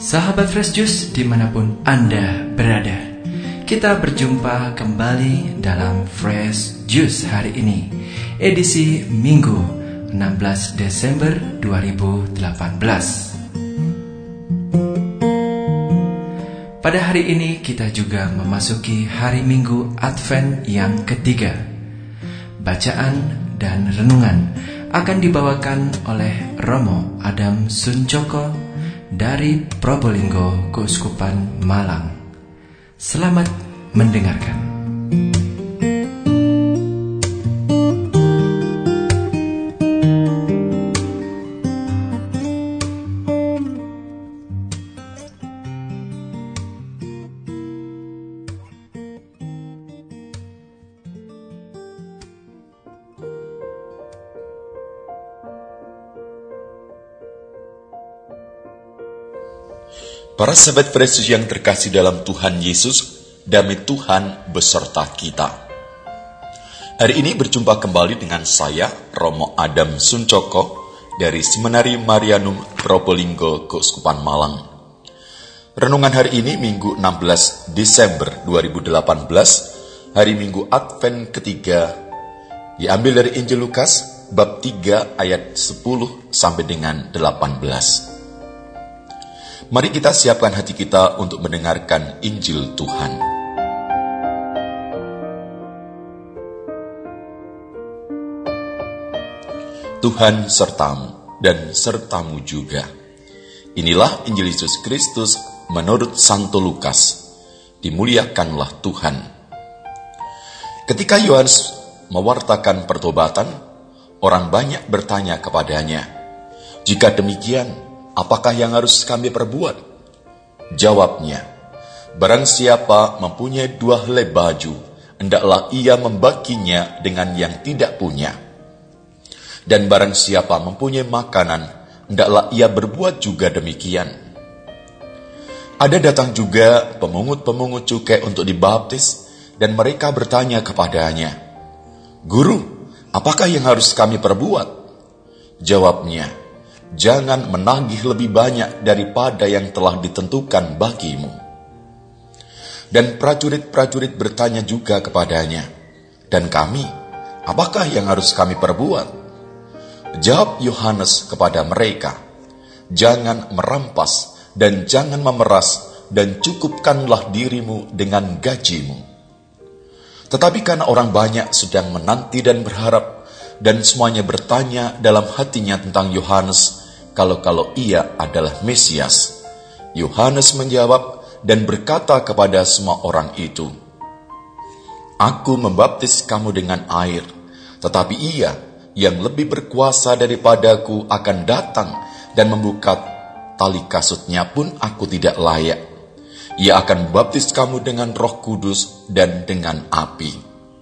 Sahabat Fresh Juice dimanapun Anda berada, kita berjumpa kembali dalam Fresh Juice hari ini, edisi Minggu 16 Desember 2018. Pada hari ini kita juga memasuki hari Minggu Advent yang ketiga. Bacaan dan renungan akan dibawakan oleh Romo Adam Suncoko dari Probolinggo, Keuskupan Malang. Selamat mendengarkan. Para sahabat Fresh Juice yang terkasih dalam Tuhan Yesus, damai Tuhan beserta kita. Hari ini berjumpa kembali dengan saya, Romo Adam Suncoko, dari Seminari Marianum Probolinggo, Keuskupan Malang. Renungan hari ini, Minggu 16 Desember 2018, hari Minggu Advent ketiga, diambil dari Injil Lukas, bab 3 ayat 10 sampai dengan 18. Mari kita siapkan hati kita untuk mendengarkan Injil Tuhan. Tuhan sertamu dan sertamu juga. Inilah Injil Yesus Kristus menurut Santo Lukas. Dimuliakanlah Tuhan. Ketika Yohanes mewartakan pertobatan, orang banyak bertanya kepadanya, "Jika demikian, apakah yang harus kami perbuat?" Jawabnya, "Barang siapa mempunyai 2 helai baju, hendaklah ia membaginya dengan yang tidak punya. Dan barang siapa mempunyai makanan, hendaklah ia berbuat juga demikian." Ada datang juga pemungut-pemungut cukai untuk dibaptis, dan mereka bertanya kepadanya, "Guru, apakah yang harus kami perbuat?" Jawabnya, "Jangan menagih lebih banyak daripada yang telah ditentukan bagimu." Dan prajurit-prajurit bertanya juga kepadanya, "Dan kami, apakah yang harus kami perbuat?" Jawab Yohanes kepada mereka, "Jangan merampas dan jangan memeras, dan cukupkanlah dirimu dengan gajimu." Tetapi karena orang banyak sedang menanti dan berharap, dan semuanya bertanya dalam hatinya tentang Yohanes, kalau ia adalah Mesias, Yohanes menjawab dan berkata kepada semua orang itu, "Aku membaptis kamu dengan air, tetapi Ia yang lebih berkuasa daripadaku akan datang, dan membuka tali kasutnya pun aku tidak layak. Ia akan membaptis kamu dengan Roh Kudus dan dengan api.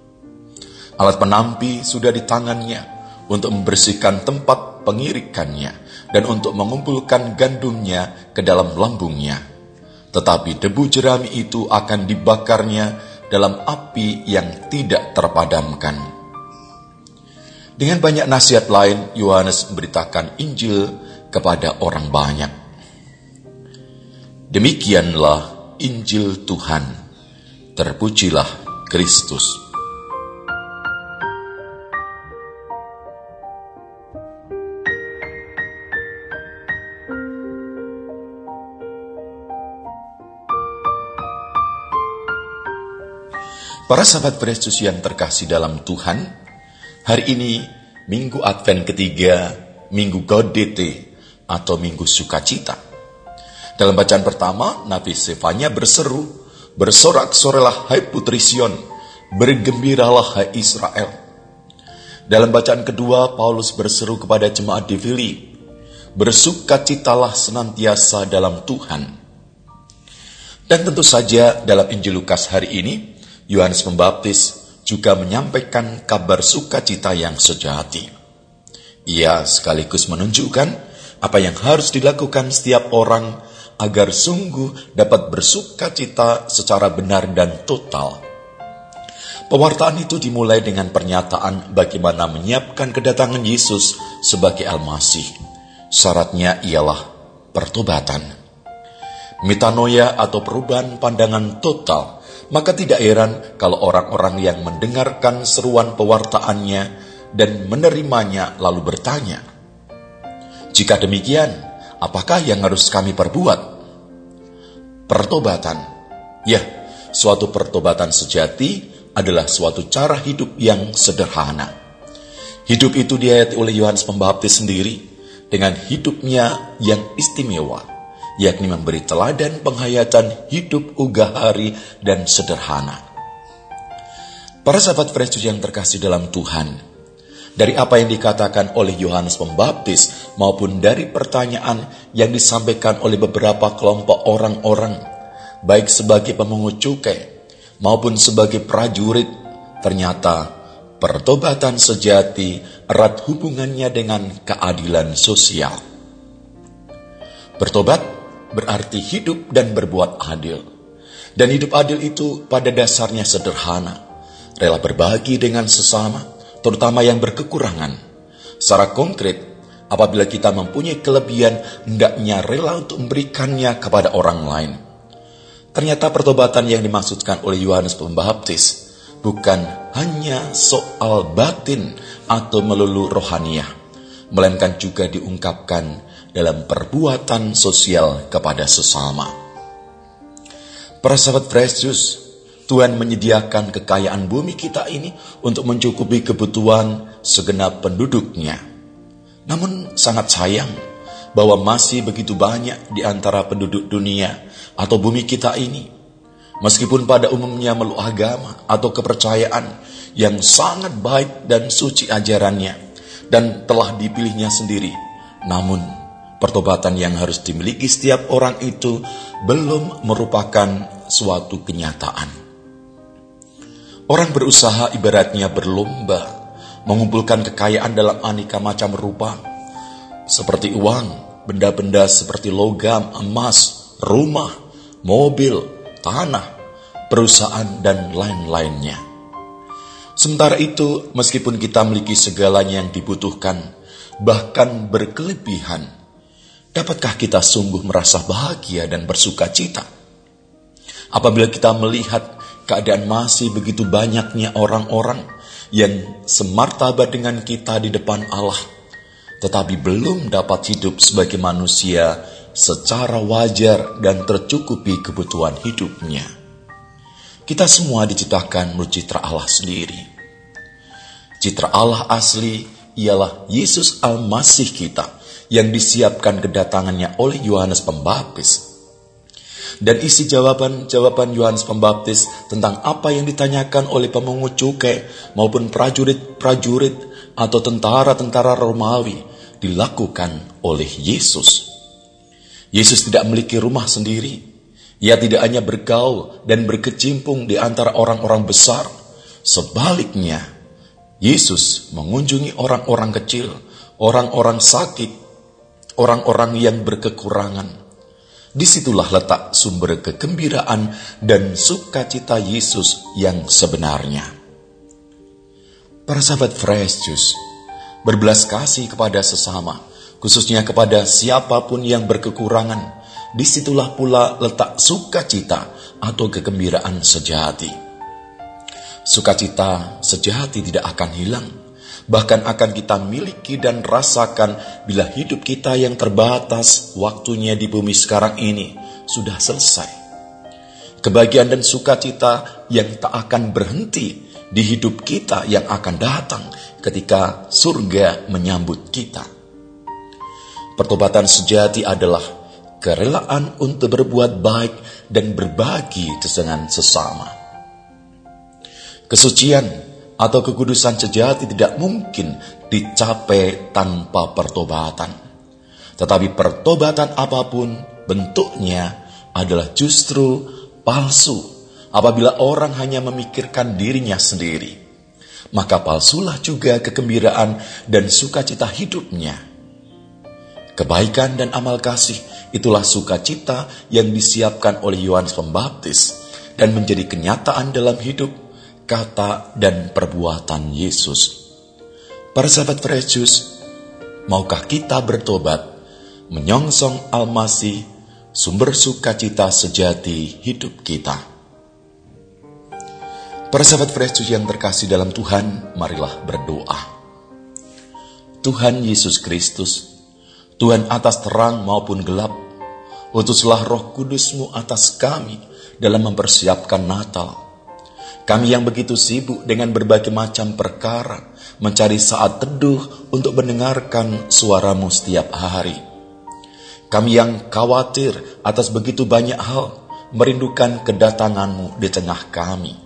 Alat penampi sudah di tangannya untuk membersihkan tempat pengirikannya, dan untuk mengumpulkan gandumnya ke dalam lambungnya. Tetapi debu jerami itu akan dibakarnya dalam api yang tidak terpadamkan." Dengan banyak nasihat lain, Yohanes memberitakan Injil kepada orang banyak. Demikianlah Injil Tuhan. Terpujilah Kristus. Para sahabat Fresh Juice yang terkasih dalam Tuhan, hari ini Minggu Advent ketiga, Minggu Gaudete atau Minggu Sukacita. Dalam bacaan pertama, Nabi Zefanya berseru, "Bersorak-sorailah hai putri Sion, bergembiralah hai Israel." Dalam bacaan kedua, Paulus berseru kepada jemaat di Filipi, "Bersukacitalah senantiasa dalam Tuhan." Dan tentu saja dalam Injil Lukas hari ini, Yohanes Pembaptis juga menyampaikan kabar sukacita yang sejati. Ia sekaligus menunjukkan apa yang harus dilakukan setiap orang agar sungguh dapat bersukacita secara benar dan total. Pewartaan itu dimulai dengan pernyataan bagaimana menyiapkan kedatangan Yesus sebagai Al-Masih. Syaratnya ialah pertobatan. metanoia atau perubahan pandangan total, maka tidak heran kalau orang-orang yang mendengarkan seruan pewartaannya dan menerimanya lalu bertanya, "Jika demikian, apakah yang harus kami perbuat?" Pertobatan. Ya, suatu pertobatan sejati adalah suatu cara hidup yang sederhana. Hidup itu dihayati oleh Yohanes Pembaptis sendiri dengan hidupnya yang istimewa, yakni memberi teladan penghayatan hidup ugahari dan sederhana. Para sahabat Fresh Juice yang terkasih dalam Tuhan, dari apa yang dikatakan oleh Yohanes Pembaptis maupun dari pertanyaan yang disampaikan oleh beberapa kelompok orang-orang, baik sebagai pemungut cukai maupun sebagai prajurit, ternyata pertobatan sejati erat hubungannya dengan keadilan sosial. Bertobat berarti hidup dan berbuat adil. Dan hidup adil itu pada dasarnya sederhana, rela berbagi dengan sesama, terutama yang berkekurangan. Secara konkret, apabila kita mempunyai kelebihan, hendaknya rela untuk memberikannya kepada orang lain. Ternyata pertobatan yang dimaksudkan oleh Yohanes Pembaptis bukan hanya soal batin atau melulu rohaniah, melainkan juga diungkapkan dalam perbuatan sosial kepada sesama. Para sahabat Fresh Juice, Tuhan menyediakan kekayaan bumi kita ini untuk mencukupi kebutuhan segenap penduduknya. Namun sangat sayang bahwa masih begitu banyak di antara penduduk dunia atau bumi kita ini, meskipun pada umumnya meluk agama atau kepercayaan yang sangat baik dan suci ajarannya dan telah dipilihnya sendiri, namun pertobatan yang harus dimiliki setiap orang itu belum merupakan suatu kenyataan. Orang berusaha ibaratnya berlomba mengumpulkan kekayaan dalam aneka macam rupa, seperti uang, benda-benda seperti logam, emas, rumah, mobil, tanah, perusahaan, dan lain-lainnya. Sementara itu, meskipun kita memiliki segalanya yang dibutuhkan, bahkan berkelebihan, dapatkah kita sungguh merasa bahagia dan bersuka cita? Apabila kita melihat keadaan masih begitu banyaknya orang-orang yang semartabat dengan kita di depan Allah, tetapi belum dapat hidup sebagai manusia secara wajar dan tercukupi kebutuhan hidupnya. Kita semua diciptakan menurut citra Allah sendiri. Citra Allah asli ialah Yesus Al-Masih kita yang disiapkan kedatangannya oleh Yohanes Pembaptis. Dan isi jawaban Yohanes Pembaptis tentang apa yang ditanyakan oleh pemungut cukai maupun prajurit-prajurit atau tentara-tentara Romawi dilakukan oleh Yesus. Yesus tidak memiliki rumah sendiri. Ia tidak hanya bergaul dan berkecimpung di antara orang-orang besar. Sebaliknya, Yesus mengunjungi orang-orang kecil, orang-orang sakit, orang-orang yang berkekurangan. Disitulah letak sumber kegembiraan dan sukacita Yesus yang sebenarnya. Para sahabat Fresh Juice, berbelas kasih kepada sesama, khususnya kepada siapapun yang berkekurangan. Disitulah pula letak sukacita atau kegembiraan sejati. Sukacita sejati tidak akan hilang, bahkan akan kita miliki dan rasakan bila hidup kita yang terbatas waktunya di bumi sekarang ini sudah selesai. Kebahagiaan dan sukacita yang tak akan berhenti di hidup kita yang akan datang ketika surga menyambut kita. Pertobatan sejati adalah kerelaan untuk berbuat baik dan berbagi dengan sesama. Kesucian atau kekudusan sejati tidak mungkin dicapai tanpa pertobatan. Tetapi pertobatan apapun bentuknya adalah justru palsu apabila orang hanya memikirkan dirinya sendiri. Maka palsulah juga kegembiraan dan sukacita hidupnya. Kebaikan dan amal kasih itulah sukacita yang disiapkan oleh Yohanes Pembaptis dan menjadi kenyataan dalam hidup, kata, dan perbuatan Yesus. Para sahabat Fresh Juice, maukah kita bertobat, menyongsong Al-Masih, sumber sukacita sejati hidup kita. Para sahabat Fresh Juice yang terkasih dalam Tuhan, marilah berdoa. Tuhan Yesus Kristus, Tuhan atas terang maupun gelap, utuslah Roh Kudus-Mu atas kami dalam mempersiapkan Natal. Kami yang begitu sibuk dengan berbagai macam perkara, mencari saat teduh untuk mendengarkan suara-Mu setiap hari. Kami yang khawatir atas begitu banyak hal, merindukan kedatangan-Mu di tengah kami.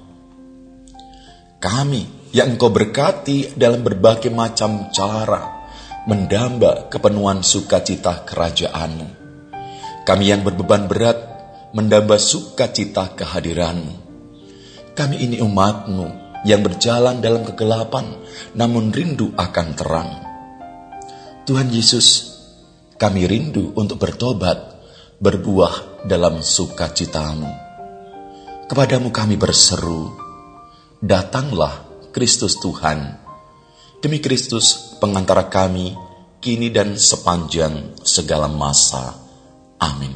Kami yang Engkau berkati dalam berbagai macam cara, mendamba kepenuhan sukacita kerajaan-Mu. Kami yang berbeban berat, mendamba sukacita kehadiran-Mu. Kami ini umat-Mu yang berjalan dalam kegelapan, namun rindu akan terang. Tuhan Yesus, kami rindu untuk bertobat, berbuah dalam sukacita-Mu. Kepadamu kami berseru, datanglah Kristus Tuhan. Demi Kristus pengantara kami, kini dan sepanjang segala masa. Amin.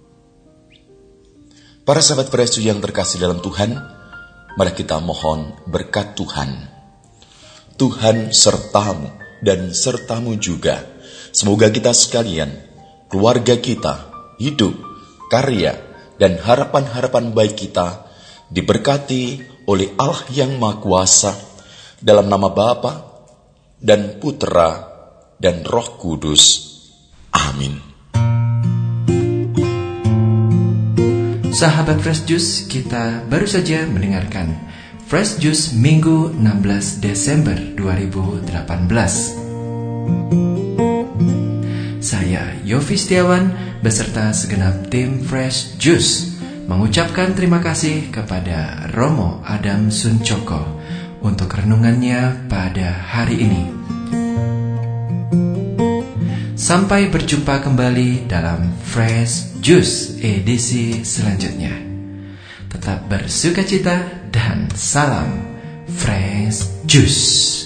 Para sahabat Fresh Juice yang terkasih dalam Tuhan, mari kita mohon berkat Tuhan. Tuhan sertamu dan sertamu juga. Semoga kita sekalian, keluarga kita, hidup, karya, dan harapan-harapan baik kita diberkati oleh Allah yang Maha Kuasa, dalam nama Bapa dan Putra dan Roh Kudus. Amin. Sahabat Fresh Juice, kita baru saja mendengarkan Fresh Juice Minggu 16 Desember 2018. Saya Yofi Setiawan beserta segenap tim Fresh Juice mengucapkan terima kasih kepada Romo Adam Suncoko untuk renungannya pada hari ini. Sampai berjumpa kembali dalam Fresh Juice edisi selanjutnya. Tetap bersukacita dan salam Fresh Juice.